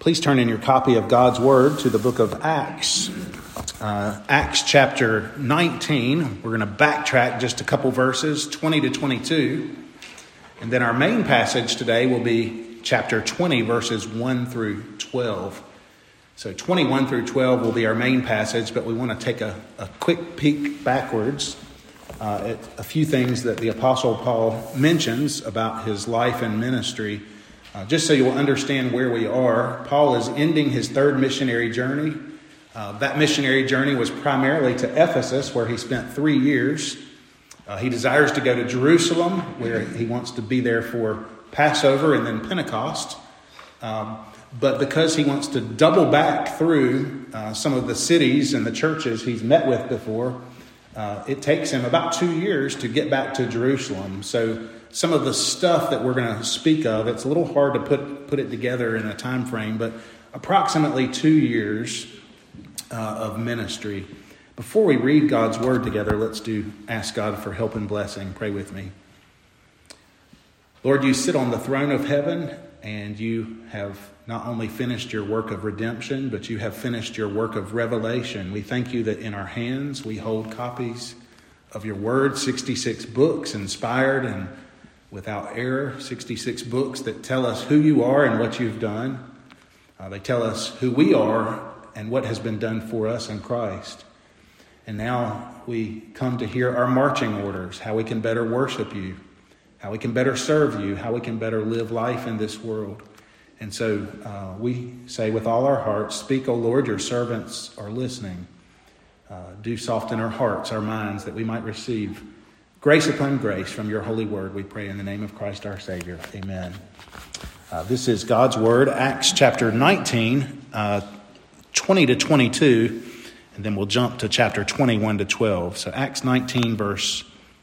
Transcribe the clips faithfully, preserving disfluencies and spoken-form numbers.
Please turn in your copy of God's Word to the book of Acts. Uh, Acts chapter nineteen. We're going to backtrack just a couple verses, twenty to twenty-two. And then our main passage today will be chapter twenty, verses one through twelve. So twenty-one through twelve will be our main passage, but we want to take a, a quick peek backwards uh, at a few things that the Apostle Paul mentions about his life and ministry. Uh, just so you'll understand where we are, Paul is ending his third missionary journey. Uh, that missionary journey was primarily to Ephesus, where he spent three years. Uh, he desires to go to Jerusalem, where he wants to be there for Passover and then Pentecost. Um, but because he wants to double back through uh, some of the cities and the churches he's met with before, uh, it takes him about two years to get back to Jerusalem. So some of the stuff that we're going to speak of, it's a little hard to put, put it together in a time frame, but approximately two years uh, of ministry. Before we read God's Word together, let's do ask God for help and blessing. Pray with me. Lord, you sit on the throne of heaven, and you have not only finished your work of redemption, but you have finished your work of revelation. We thank you that in our hands we hold copies of your Word, sixty-six books inspired and without error, sixty-six books that tell us who you are and what you've done. Uh, they tell us who we are and what has been done for us in Christ. And now we come to hear our marching orders, how we can better worship you, how we can better serve you, how we can better live life in this world. And so uh, we say with all our hearts, speak, O Lord, your servants are listening. Uh, do soften our hearts, our minds, that we might receive grace upon grace from your holy word, we pray in the name of Christ our Savior. Amen. Uh, this is God's Word, Acts chapter nineteen, uh, twenty to twenty-two, and then we'll jump to chapter twenty-one to twelve. So Acts nineteen, verse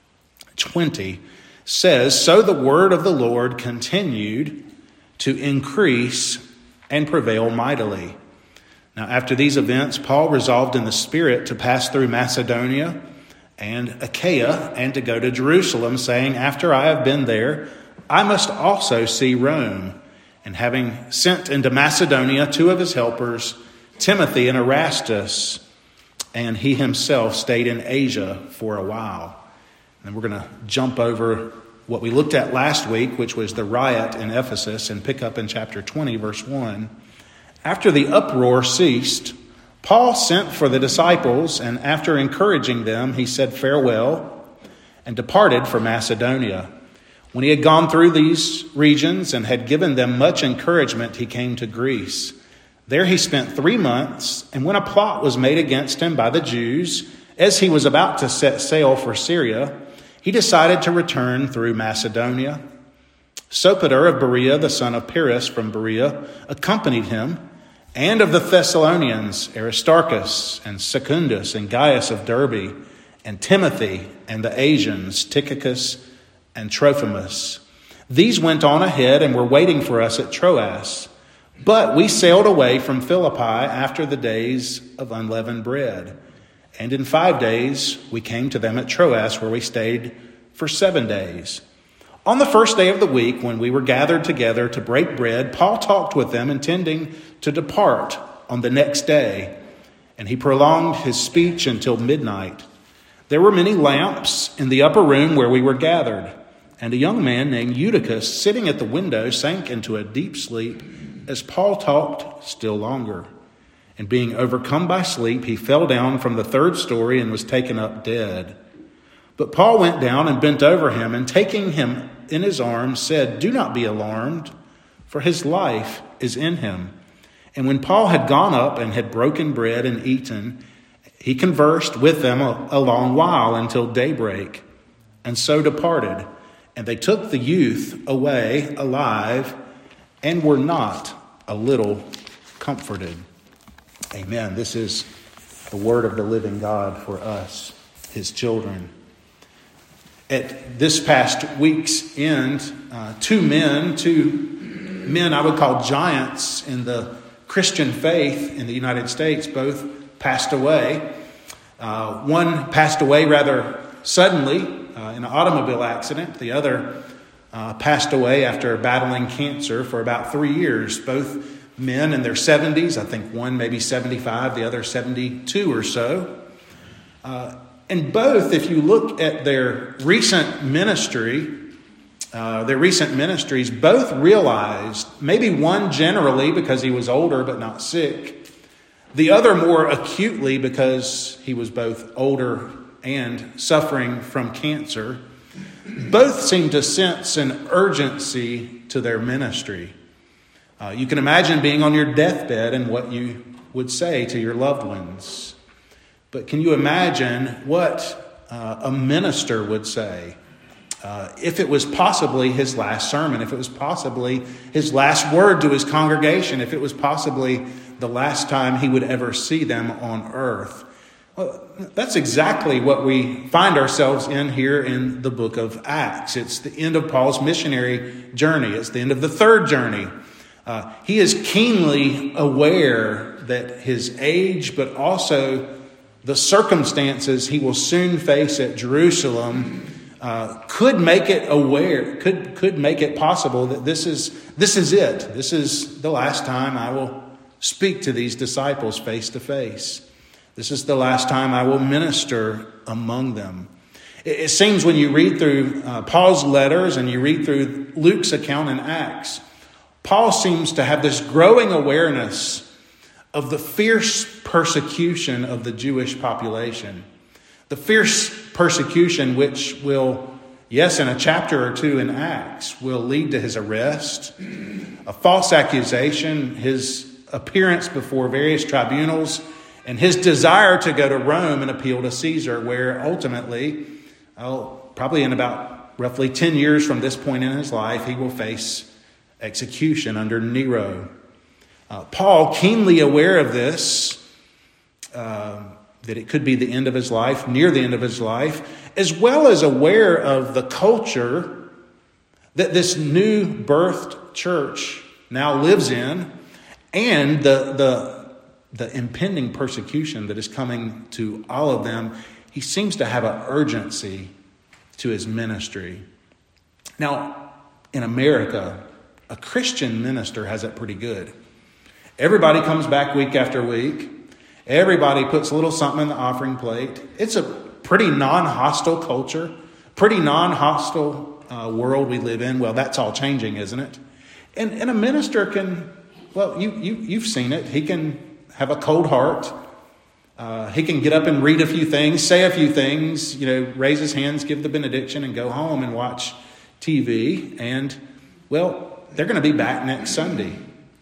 twenty says, "So the word of the Lord continued to increase and prevail mightily. Now after these events, Paul resolved in the Spirit to pass through Macedonia and Achaia, and to go to Jerusalem, saying, after I have been there, I must also see Rome. And having sent into Macedonia two of his helpers, Timothy and Erastus, and he himself stayed in Asia for a while." And we're going to jump over what we looked at last week, which was the riot in Ephesus, and pick up in chapter twenty, verse one. "After the uproar ceased, Paul sent for the disciples, and after encouraging them, he said farewell and departed for Macedonia. When he had gone through these regions and had given them much encouragement, he came to Greece. There he spent three months, and when a plot was made against him by the Jews, as he was about to set sail for Syria, he decided to return through Macedonia. Sopater of Berea, the son of Pyrrhus from Berea, accompanied him, and of the Thessalonians, Aristarchus and Secundus and Gaius of Derbe, and Timothy and the Asians, Tychicus and Trophimus. These went on ahead and were waiting for us at Troas. But we sailed away from Philippi after the days of unleavened bread. And in five days we came to them at Troas, where we stayed for seven days. On the first day of the week, when we were gathered together to break bread, Paul talked with them, intending to depart on the next day. And he prolonged his speech until midnight. There were many lamps in the upper room where we were gathered. And a young man named Eutychus, sitting at the window, sank into a deep sleep as Paul talked still longer. And being overcome by sleep, he fell down from the third story and was taken up dead. But Paul went down and bent over him, and taking him in his arms, said, 'Do not be alarmed, for his life is in him.' And when Paul had gone up and had broken bread and eaten, he conversed with them a, a long while until daybreak, and so departed. And they took the youth away alive, and were not a little comforted." Amen. This is the word of the living God for us, his children. At this past week's end, uh, two men, two men I would call giants in the Christian faith in the United States, both passed away. Uh, one passed away rather suddenly uh, in an automobile accident. The other uh, passed away after battling cancer for about three years. Both men in their seventies. I think one maybe seventy-five, the other seventy-two or so. Uh, and both, if you look at their recent ministry, uh, their recent ministries, both realized, maybe one generally because he was older but not sick, the other more acutely because he was both older and suffering from cancer. Both seem to sense an urgency to their ministry. Uh, you can imagine being on your deathbed and what you would say to your loved ones. But can you imagine what uh, a minister would say uh, if it was possibly his last sermon, if it was possibly his last word to his congregation, if it was possibly the last time he would ever see them on earth? Well, that's exactly what we find ourselves in here in the book of Acts. It's the end of Paul's missionary journey. It's the end of the third journey. Uh, he is keenly aware that his age, but also the circumstances he will soon face at Jerusalem, uh, could make it aware, could could make it possible that this is this is it. This is the last time I will speak to these disciples face to face. This is the last time I will minister among them. It, it seems when you read through uh, Paul's letters and you read through Luke's account in Acts, Paul seems to have this growing awareness of the fierce persecution of the Jewish population. The fierce persecution which will, yes, in a chapter or two in Acts, will lead to his arrest, a false accusation, his appearance before various tribunals, and his desire to go to Rome and appeal to Caesar, where ultimately, oh, probably in about roughly ten years from this point in his life, he will face execution under Nero. Uh, Paul, keenly aware of this, uh, that it could be the end of his life, near the end of his life, as well as aware of the culture that this new birthed church now lives in, and the the the impending persecution that is coming to all of them, he seems to have an urgency to his ministry. Now, in America, a Christian minister has it pretty good. Everybody comes back week after week. Everybody puts a little something in the offering plate. It's a pretty non-hostile culture, pretty non-hostile uh, world we live in. Well, that's all changing, isn't it? And, and a minister can, well, you, you, you've seen it. He can have a cold heart. Uh, he can get up and read a few things, say a few things, you know, raise his hands, give the benediction, and go home and watch T V. And, well, they're going to be back next Sunday.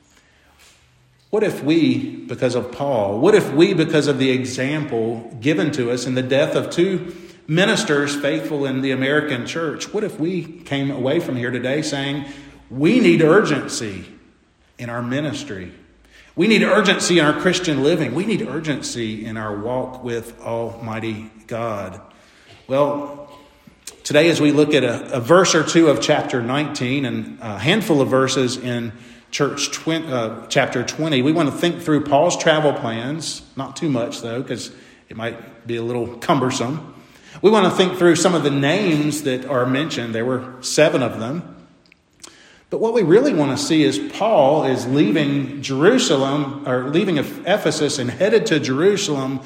What if we, because of Paul, what if we, because of the example given to us in the death of two ministers faithful in the American church, what if we came away from here today saying, we need urgency in our ministry. We need urgency in our Christian living. We need urgency in our walk with Almighty God. Well, today as we look at a, a verse or two of chapter nineteen and a handful of verses in church tw- uh, chapter twenty, we want to think through Paul's travel plans. Not too much, though, because it might be a little cumbersome. We want to think through some of the names that are mentioned. There were seven of them. But what we really want to see is Paul is leaving Jerusalem, or leaving Ephesus and headed to Jerusalem,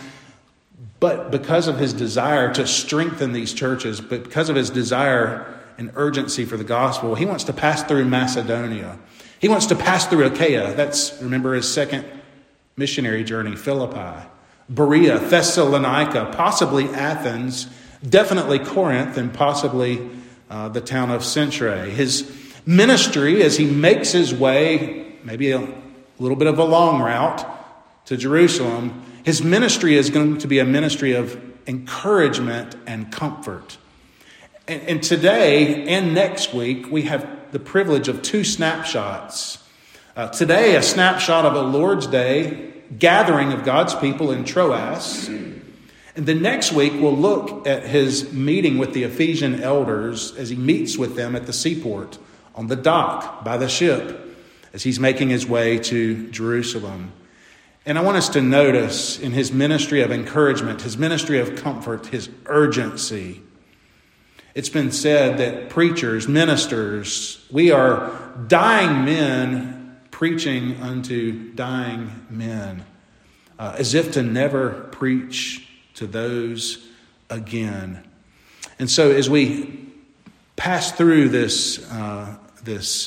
but because of his desire to strengthen these churches, but because of his desire and urgency for the gospel, he wants to pass through Macedonia. He wants to pass through Achaia. That's, remember, his second missionary journey, Philippi, Berea, Thessalonica, possibly Athens, definitely Corinth, and possibly uh, the town of Cenchreae. His ministry, as he makes his way, maybe a little bit of a long route to Jerusalem, his ministry is going to be a ministry of encouragement and comfort. And, and today and next week, we have the privilege of two snapshots. Uh, today, a snapshot of a Lord's Day gathering of God's people in Troas. And the next week, we'll look at his meeting with the Ephesian elders as he meets with them at the seaport, on the dock, by the ship, as he's making his way to Jerusalem. And I want us to notice in his ministry of encouragement, his ministry of comfort, his urgency. It's been said that preachers, ministers, we are dying men preaching unto dying men, uh, as if to never preach to those again. And so as we pass through this, uh, this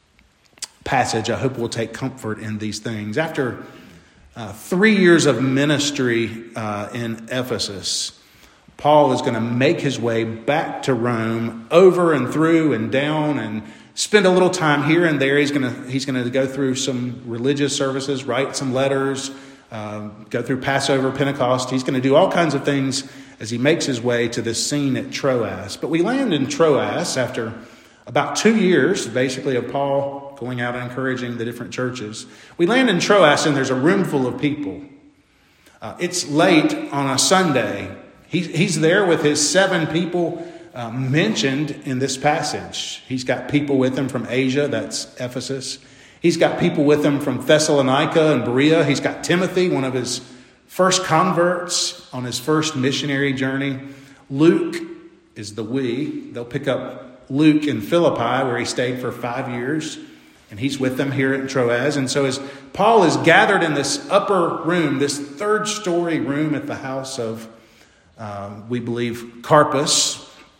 passage, I hope we'll take comfort in these things. After uh, three years of ministry uh, in Ephesus, Paul is going to make his way back to Rome, over and through and down, and spend a little time here and there. He's going to he's going to go through some religious services, write some letters, uh, go through Passover, Pentecost. He's going to do all kinds of things as he makes his way to this scene at Troas. But we land in Troas after about two years, basically, of Paul going out and encouraging the different churches. We land in Troas, and there's a room full of people. Uh, it's late on a Sunday. He's, he's there with his seven people uh, mentioned in this passage. He's got people with him from Asia, that's Ephesus. He's got people with him from Thessalonica and Berea. He's got Timothy, one of his first converts on his first missionary journey. Luke is the we. They'll pick up Luke in Philippi, where he stayed for five years. And he's with them here at Troas. And so as Paul is gathered in this upper room, this third story room at the house of Uh, we believe Carpus.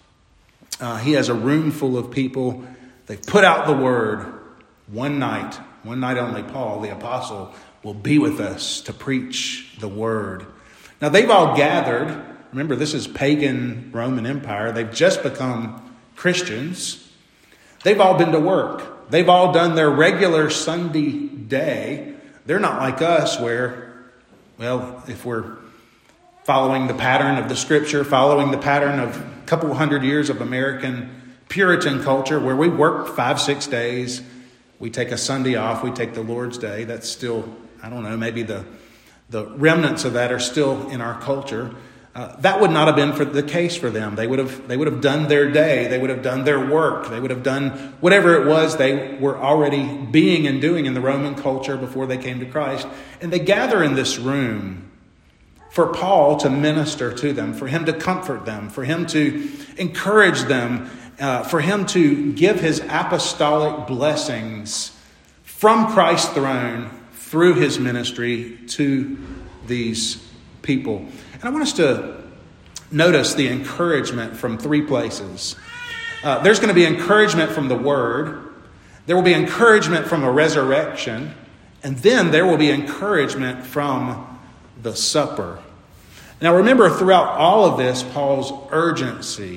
Uh, he has a room full of people. They've put out the word one night, one night only. Paul, the apostle, will be with us to preach the word. Now they've all gathered. Remember, this is pagan Roman Empire. They've just become Christians. They've all been to work. They've all done their regular Sunday day. They're not like us where, well, if we're following the pattern of the scripture, following the pattern of a couple hundred years of American Puritan culture where we work five, six days. We take a Sunday off. We take the Lord's Day. That's still, I don't know, maybe the, the remnants of that are still in our culture. Uh, that would not have been for the case for them. They would have they would have done their day. They would have done their work. They would have done whatever it was they were already being and doing in the Roman culture before they came to Christ. And they gather in this room for Paul to minister to them, for him to comfort them, for him to encourage them, uh, for him to give his apostolic blessings from Christ's throne through his ministry to these people. And I want us to notice the encouragement from three places. Uh, there's going to be encouragement from the word. There will be encouragement from a resurrection. And then there will be encouragement from the supper. Now remember, throughout all of this, Paul's urgency,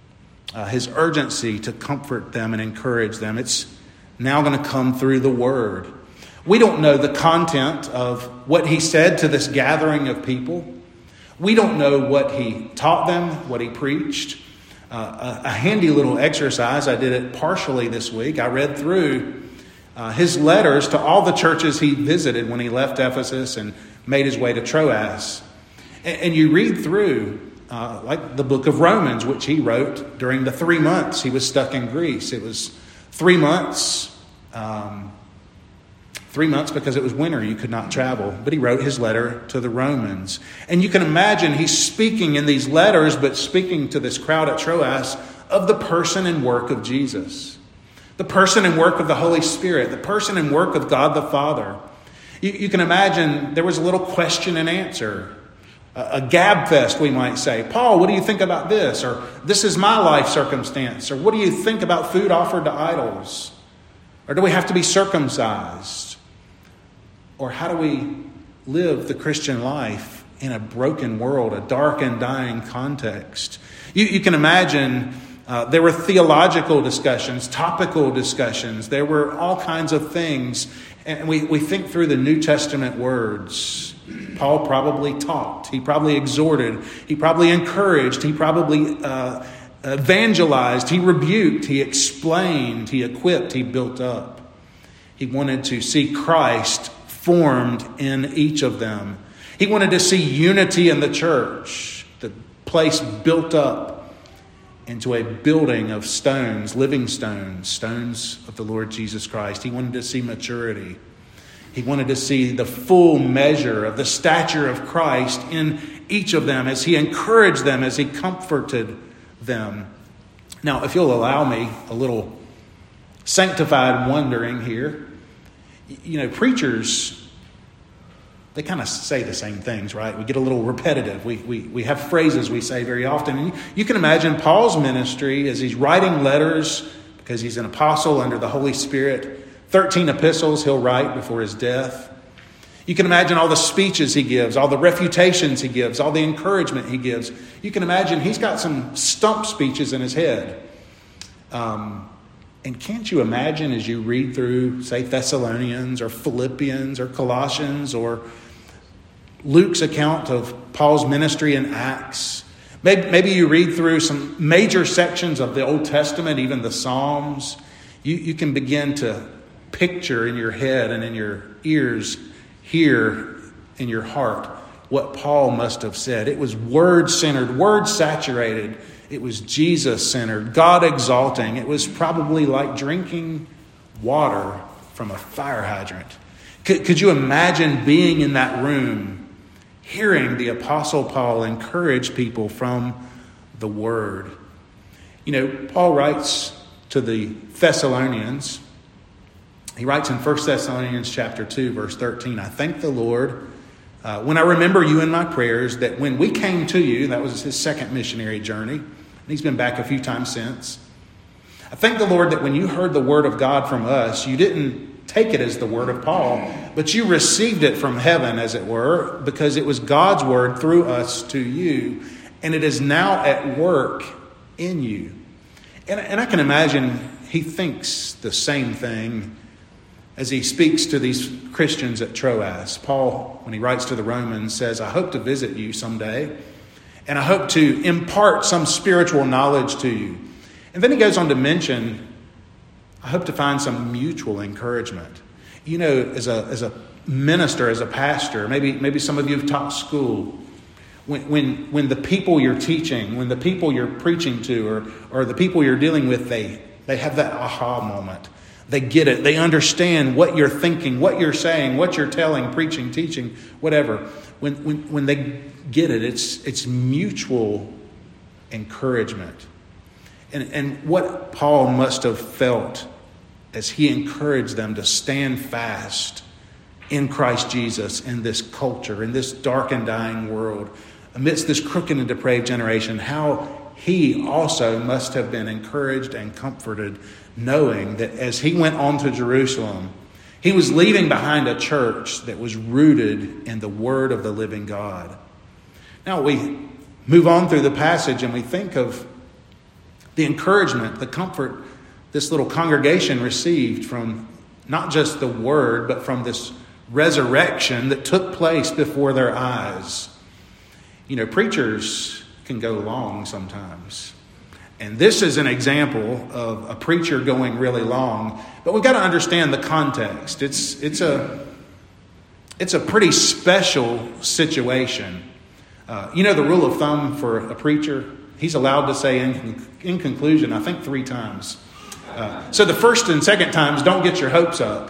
uh, his urgency to comfort them and encourage them, it's now going to come through the word. We don't know the content of what he said to this gathering of people. We don't know what he taught them, what he preached. Uh, a, a handy little exercise, I did it partially this week. I read through uh, his letters to all the churches he visited when he left Ephesus and made his way to Troas. And, and you read through, uh, like the book of Romans, which he wrote during the three months he was stuck in Greece. It was three months, um, three months because it was winter. You could not travel. But he wrote his letter to the Romans. And you can imagine he's speaking in these letters, but speaking to this crowd at Troas of the person and work of Jesus. The person and work of the Holy Spirit. The person and work of God the Father. You, you can imagine there was a little question and answer. A, a gab fest, we might say. Paul, what do you think about this? Or this is my life circumstance. Or what do you think about food offered to idols? Or do we have to be circumcised? Or how do we live the Christian life in a broken world, a dark and dying context? You, you can imagine uh, there were theological discussions, topical discussions. There were all kinds of things. And we, we think through the New Testament words. Paul probably taught. He probably exhorted. He probably encouraged. He probably uh, evangelized. He rebuked. He explained. He equipped. He built up. He wanted to see Christ formed in each of them. He wanted to see unity in the church, the place built up into a building of stones, living stones, stones of the Lord Jesus Christ. He wanted to see maturity. He wanted to see the full measure of the stature of Christ in each of them as he encouraged them, as he comforted them. Now, if you'll allow me a little sanctified wondering here, You know, preachers, they kind of say the same things, right? We get a little repetitive. We, we, we have phrases we say very often. And you can imagine Paul's ministry as he's writing letters, because he's an apostle under the Holy Spirit. thirteen epistles he'll write before his death. You can imagine all the speeches he gives, all the refutations he gives, all the encouragement he gives. You can imagine he's got some stump speeches in his head. Um, and can't you imagine as you read through, say, Thessalonians or Philippians or Colossians or Luke's account of Paul's ministry in Acts, maybe, maybe you read through some major sections of the Old Testament, even the Psalms, you, you can begin to picture in your head and in your ears, hear in your heart what Paul must have said. It was word-centered, word-saturated. It was Jesus-centered, God-exalting. It was probably like drinking water from a fire hydrant. Could, could you imagine being in that room, hearing the Apostle Paul encourage people from the Word? You know, Paul writes to the Thessalonians. He writes in First Thessalonians chapter two, verse thirteen, I thank the Lord uh, when I remember you in my prayers, that when we came to you, that was his second missionary journey, and he's been back a few times since. I thank the Lord that when you heard the word of God from us, you didn't take it as the word of Paul, but you received it from heaven, as it were, because it was God's word through us to you, and it is now at work in you. And, and I can imagine he thinks the same thing as he speaks to these Christians at Troas. Paul, when he writes to the Romans, says, I hope to visit you someday, and I hope to impart some spiritual knowledge to you. And then he goes on to mention, I hope to find some mutual encouragement. You know, as a as a minister, as a pastor, maybe maybe some of you have taught school. When when when the people you're teaching, when the people you're preaching to, or or the people you're dealing with, they they have that aha moment. They get it. They understand what you're thinking, what you're saying, what you're telling, preaching, teaching, whatever. When when when they get it, it's it's mutual encouragement. And and what Paul must have felt as he encouraged them to stand fast in Christ Jesus in this culture, in this dark and dying world, amidst this crooked and depraved generation, how he also must have been encouraged and comforted, knowing that as he went on to Jerusalem, he was leaving behind a church that was rooted in the word of the living God. Now we move on through the passage and we think of the encouragement, the comfort this little congregation received from not just the word, but from this resurrection that took place before their eyes. You know, preachers can go long sometimes. And this is an example of a preacher going really long. But we've got to understand the context. It's it's a it's a pretty special situation. Uh, you know the rule of thumb for a preacher? He's allowed to say in, in conclusion, I think three times. Uh, so the first and second times, don't get your hopes up.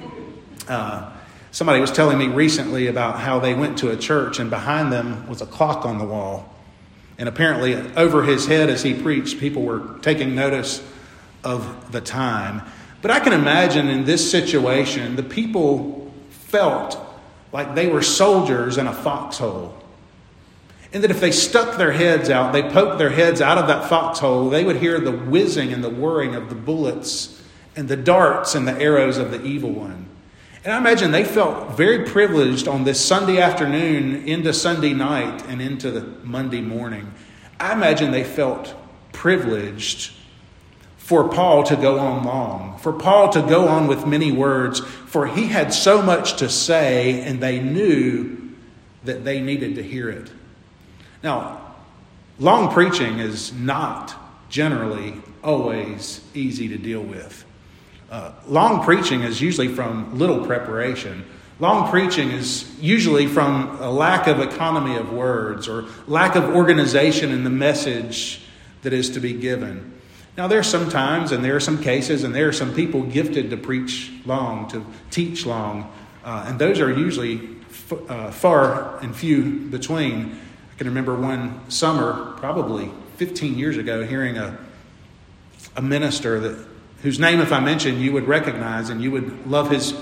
Uh, somebody was telling me recently about how they went to a church and behind them was a clock on the wall. And apparently over his head as he preached, people were taking notice of the time. But I can imagine in this situation, the people felt like they were soldiers in a foxhole. And that if they stuck their heads out, they poked their heads out of that foxhole, they would hear the whizzing and the whirring of the bullets and the darts and the arrows of the evil one. And I imagine they felt very privileged on this Sunday afternoon into Sunday night and into the Monday morning. I imagine they felt privileged for Paul to go on long, for Paul to go on with many words, for he had so much to say and they knew that they needed to hear it. Now, long preaching is not generally always easy to deal with. Uh, long preaching is usually from little preparation. Long preaching is usually from a lack of economy of words or lack of organization in the message that is to be given. Now, there are some times and there are some cases and there are some people gifted to preach long, to teach long, uh, and those are usually f- uh, far and few between. I can remember one summer, probably fifteen years ago, hearing a a minister that whose name, if I mentioned, you would recognize and you would love his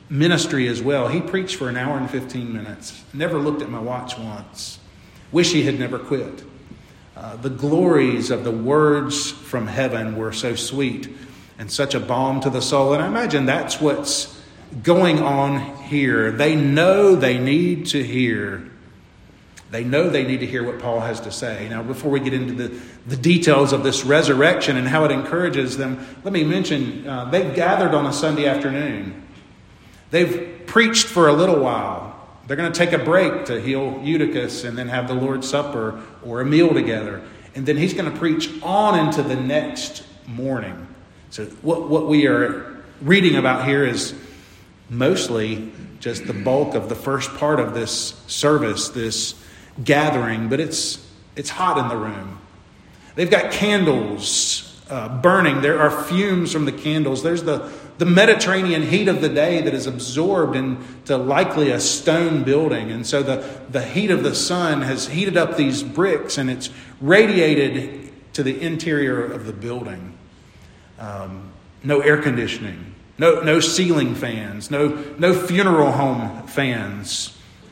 ministry as well. He preached for an hour and fifteen minutes. Never looked at my watch once. Wish he had never quit. Uh, the glories of the words from heaven were so sweet and such a balm to the soul. And I imagine that's what's going on here. They know they need to hear. They know they need to hear what Paul has to say. Now, before we get into the, the details of this resurrection and how it encourages them, let me mention uh, they've gathered on a Sunday afternoon. They've preached for a little while. They're going to take a break to heal Eutychus and then have the Lord's Supper or a meal together. And then he's going to preach on into the next morning. So what, what we are reading about here is mostly just the bulk of the first part of this service, this gathering, but it's it's hot in the room. They've got candles uh, burning. There are fumes from the candles. There's the, the Mediterranean heat of the day that is absorbed into likely a stone building. And so the, the heat of the sun has heated up these bricks and it's radiated to the interior of the building. Um, no air conditioning, no no ceiling fans, no no funeral home fans.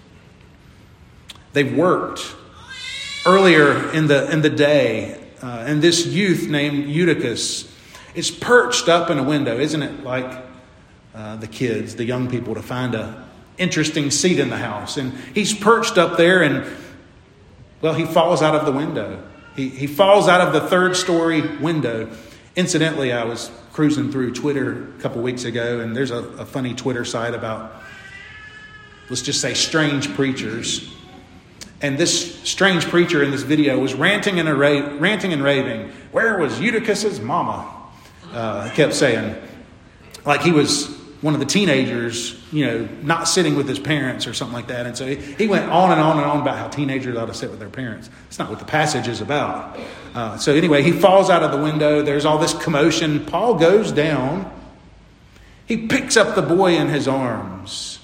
They've worked earlier in the in the day, uh, and this youth named Eutychus is perched up in a window. Isn't it like uh, the kids, the young people, to find a interesting seat in the house? And he's perched up there, and well, he falls out of the window. He he falls out of the third story window. Incidentally, I was cruising through Twitter a couple weeks ago, and there's a, a funny Twitter site about, let's just say, strange preachers. And this strange preacher in this video was ranting and, ra- ranting and raving. Where was Eutychus's mama? Uh, I kept saying, like he was one of the teenagers, you know, not sitting with his parents or something like that. And so he, he went on and on and on about how teenagers ought to sit with their parents. It's not what the passage is about. Uh, so anyway, he falls out of the window. There's all this commotion. Paul goes down. He picks up the boy in his arms.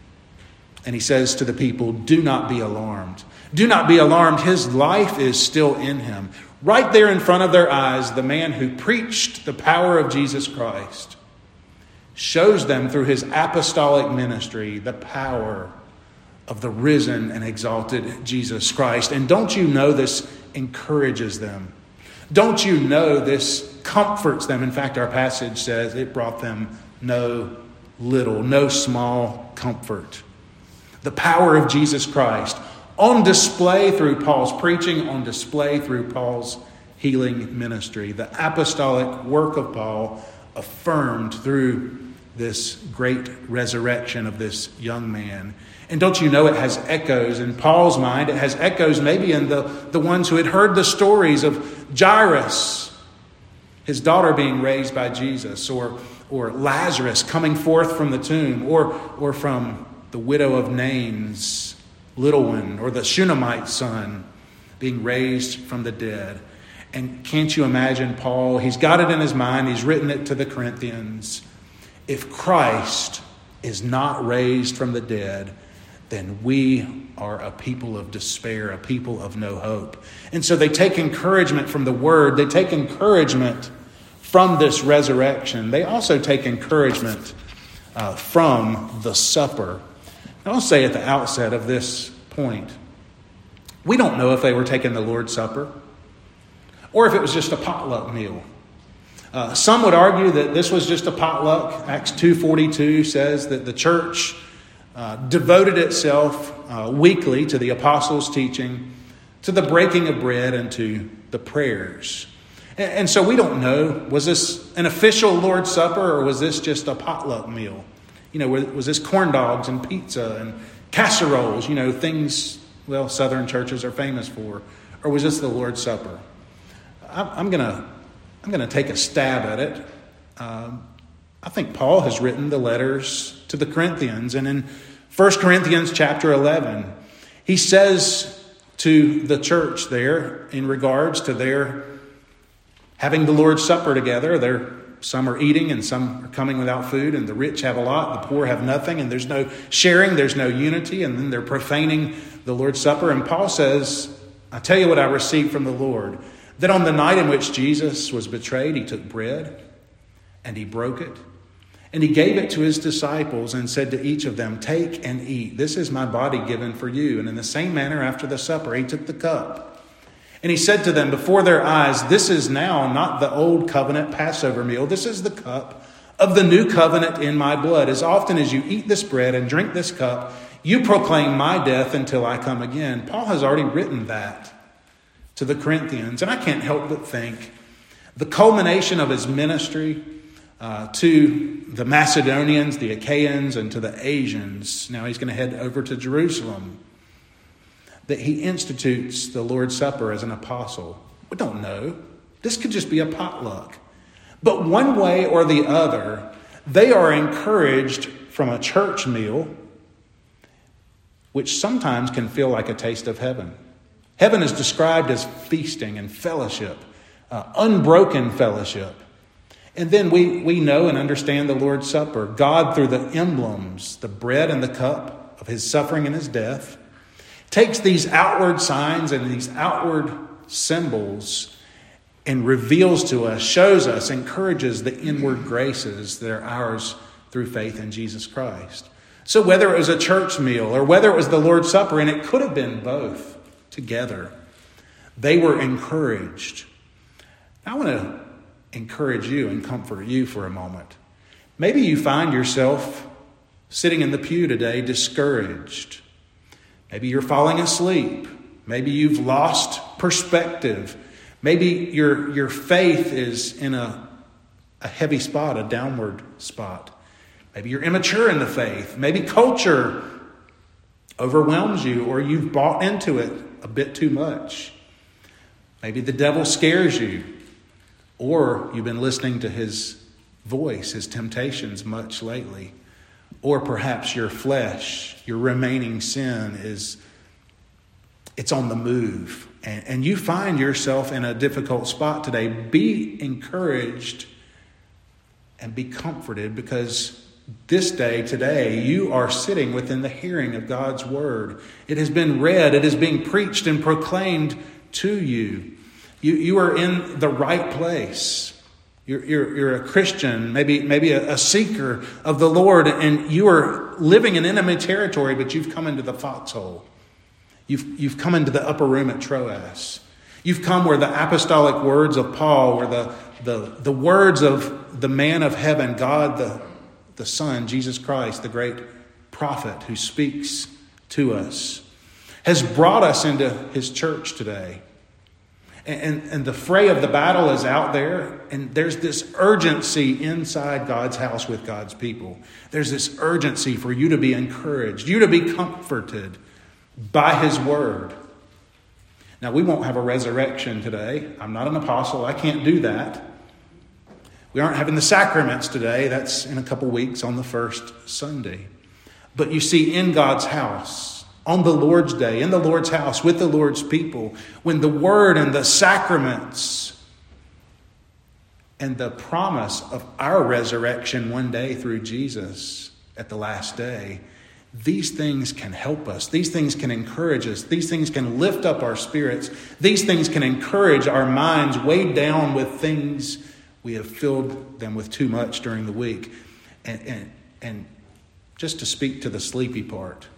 And he says to the people, do not be alarmed. Do not be alarmed. His life is still in him. Right there in front of their eyes, the man who preached the power of Jesus Christ shows them through his apostolic ministry the power of the risen and exalted Jesus Christ. And don't you know this encourages them? Don't you know this comforts them? In fact, our passage says it brought them no little, no small comfort. The power of Jesus Christ on display through Paul's preaching, on display through Paul's healing ministry. The apostolic work of Paul affirmed through this great resurrection of this young man. And don't you know it has echoes in Paul's mind? It has echoes maybe in the, the ones who had heard the stories of Jairus, his daughter being raised by Jesus, or, or Lazarus coming forth from the tomb, or, or from the widow of Nain's little one, or the Shunammite son being raised from the dead. And can't you imagine Paul? He's got it in his mind. He's written it to the Corinthians. If Christ is not raised from the dead, then we are a people of despair, a people of no hope. And so they take encouragement from the word. They take encouragement from this resurrection. They also take encouragement uh, from the supper. I'll say at the outset of this point, we don't know if they were taking the Lord's Supper or if it was just a potluck meal. Uh, some would argue that this was just a potluck. Acts two forty-two says that the church uh, devoted itself uh, weekly to the apostles' teaching, to the breaking of bread, and to the prayers. And, and so we don't know, was this an official Lord's Supper or was this just a potluck meal? You know, was this corn dogs and pizza and casseroles, you know, things, well, Southern churches are famous for? Or was this the Lord's Supper? I'm going to I'm going to take a stab at it. Um, I think Paul has written the letters to the Corinthians. And in First Corinthians chapter eleven, he says to the church there in regards to their having the Lord's Supper together, they're some are eating and some are coming without food, and the rich have a lot, the poor have nothing, and there's no sharing, there's no unity, and then they're profaning the Lord's Supper. And Paul says, I tell you what I received from the Lord, that on the night in which Jesus was betrayed, he took bread and he broke it. And he gave it to his disciples and said to each of them, "Take and eat. This is my body given for you." And in the same manner, after the supper, he took the cup. And he said to them before their eyes, "This is now not the old covenant Passover meal. This is the cup of the new covenant in my blood. As often as you eat this bread and drink this cup, you proclaim my death until I come again." Paul has already written that to the Corinthians. And I can't help but think the culmination of his ministry uh, to the Macedonians, the Achaeans, and to the Asians. Now he's going to head over to Jerusalem. That he institutes the Lord's Supper as an apostle. We don't know. This could just be a potluck. But one way or the other, they are encouraged from a church meal, which sometimes can feel like a taste of heaven. Heaven is described as feasting and fellowship, uh, unbroken fellowship. And then we, we know and understand the Lord's Supper. God, through the emblems, the bread and the cup of his suffering and his death, takes these outward signs and these outward symbols and reveals to us, shows us, encourages the inward graces that are ours through faith in Jesus Christ. So whether it was a church meal or whether it was the Lord's Supper, and it could have been both together, they were encouraged. I want to encourage you and comfort you for a moment. Maybe you find yourself sitting in the pew today discouraged. Maybe you're falling asleep. Maybe you've lost perspective. Maybe your, your faith is in a, a heavy spot, a downward spot. Maybe you're immature in the faith. Maybe culture overwhelms you, or you've bought into it a bit too much. Maybe the devil scares you, or you've been listening to his voice, his temptations much lately. Or perhaps your flesh, your remaining sin is, it's on the move. And, and you find yourself in a difficult spot today. Be encouraged and be comforted, because this day, today, you are sitting within the hearing of God's word. It has been read. It is being preached and proclaimed to you. You, you are in the right place. You're, you're, you're a Christian, maybe, maybe a, a seeker of the Lord, and you are living in enemy territory, but you've come into the foxhole. You've, you've come into the upper room at Troas. You've come where the apostolic words of Paul, where the, the, the words of the man of heaven, God the, the Son, Jesus Christ, the great prophet who speaks to us, has brought us into his church today. And, and the fray of the battle is out there, and there's this urgency inside God's house with God's people. There's this urgency for you to be encouraged, you to be comforted by his word. Now, we won't have a resurrection today. I'm not an apostle. I can't do that. We aren't having the sacraments today. That's in a couple weeks on the first Sunday. But you see, in God's house, on the Lord's day, in the Lord's house, with the Lord's people, when the word and the sacraments and the promise of our resurrection one day through Jesus at the last day, these things can help us. These things can encourage us. These things can lift up our spirits. These things can encourage our minds weighed down with things we have filled them with too much during the week. And, and, and just to speak to the sleepy part,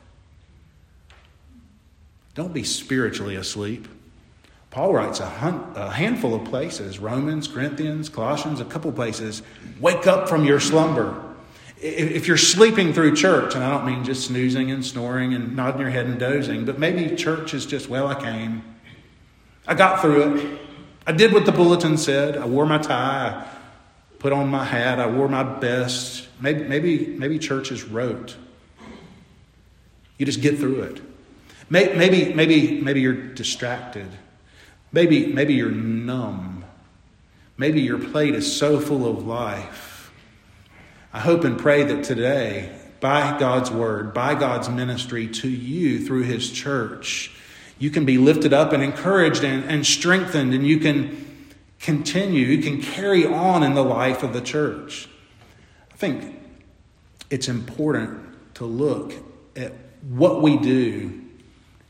don't be spiritually asleep. Paul writes a, hun- a handful of places, Romans, Corinthians, Colossians, a couple places. Wake up from your slumber. If you're sleeping through church, and I don't mean just snoozing and snoring and nodding your head and dozing, but maybe church is just, well, I came. I got through it. I did what the bulletin said. I wore my tie. I put on my hat. I wore my best. Maybe, maybe, maybe church is rote. You just get through it. Maybe, maybe, maybe you're distracted. Maybe, maybe you're numb. Maybe your plate is so full of life. I hope and pray that today, by God's word, by God's ministry to you through his church, you can be lifted up and encouraged and, and strengthened, and you can continue, you can carry on in the life of the church. I think it's important to look at what we do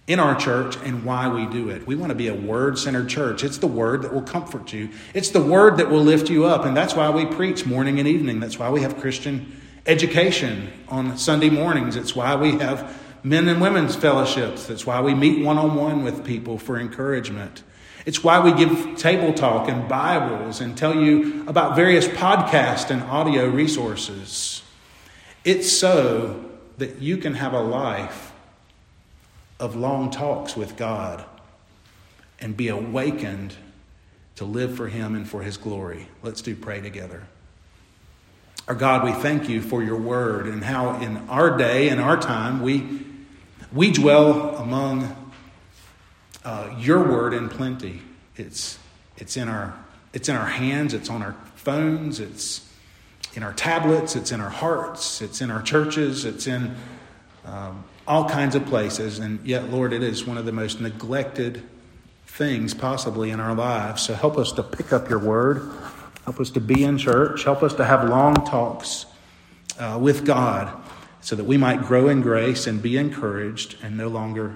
in our church and why we do it. We want to be a word-centered church. It's the word that will comfort you. It's the word that will lift you up. And that's why we preach morning and evening. That's why we have Christian education on Sunday mornings. It's why we have men and women's fellowships. That's why we meet one-on-one with people for encouragement. It's why we give table talk and Bibles and tell you about various podcast and audio resources. It's so that you can have a life of long talks with God and be awakened to live for Him and for His glory. Let's do pray together. Our God, we thank you for your word and how in our day and our time we, we dwell among uh, your word in plenty. It's, it's, in our, it's in our hands, it's on our phones, it's in our tablets, it's in our hearts, it's in our churches, it's in um, all kinds of places. And yet, Lord, it is one of the most neglected things possibly in our lives. So help us to pick up your word. Help us to be in church. Help us to have long talks uh, with God so that we might grow in grace and be encouraged and no longer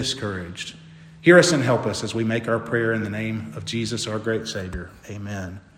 discouraged. Hear us and help us as we make our prayer in the name of Jesus, our great Savior. Amen.